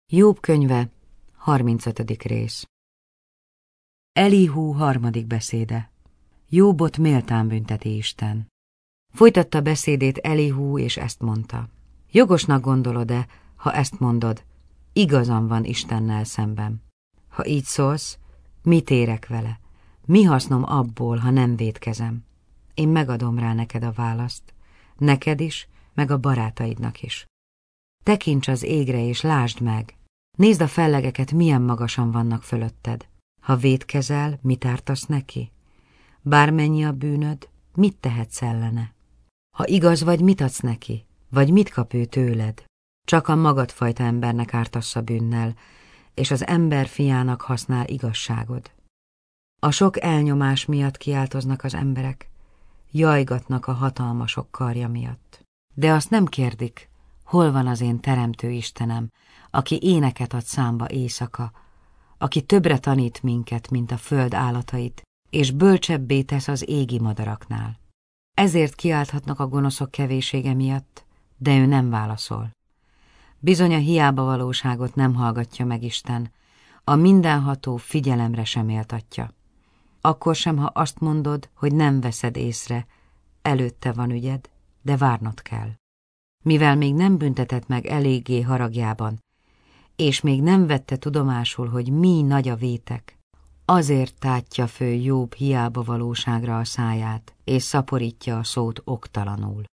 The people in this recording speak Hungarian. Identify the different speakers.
Speaker 1: Jób könyve, 35. rész. Elihu harmadik beszéde. Jóbot méltán bünteti Isten. Folytatta beszédét Elihu, és ezt mondta. Jogosnak gondolod-e, ha ezt mondod, igazam van Istennel szemben? Ha így szólsz, mit érek vele? Mi hasznom abból, ha nem vétkezem? Én megadom rá neked a választ, neked is, meg a barátaidnak is. Tekints az égre, és lásd meg! Nézd a fellegeket, milyen magasan vannak fölötted. Ha vétkezel, mit ártasz neki? Bármennyi a bűnöd, mit tehetsz ellene? Ha igaz vagy, mit adsz neki? Vagy mit kap ő tőled? Csak a magadfajta embernek ártasz a bűnnel, és az ember fiának használ igazságod. A sok elnyomás miatt kiáltoznak az emberek, jajgatnak a hatalmasok karja miatt. De azt nem kérdik, hol van az én teremtő Istenem, aki éneket ad számba éjszaka, aki többre tanít minket, mint a föld állatait, és bölcsebbé tesz az égi madaraknál. Ezért kiálthatnak a gonoszok kevésége miatt, de ő nem válaszol. Bizony a hiába valóságot nem hallgatja meg Isten, a mindenható figyelemre sem méltatja. Akkor sem, ha azt mondod, hogy nem veszed észre, előtte van ügyed, de várnod kell. Mivel még nem büntetett meg eléggé haragjában, és még nem vette tudomásul, hogy mi nagy a vétek, azért tátja föl Jób hiába valóságra a száját, és szaporítja a szót oktalanul.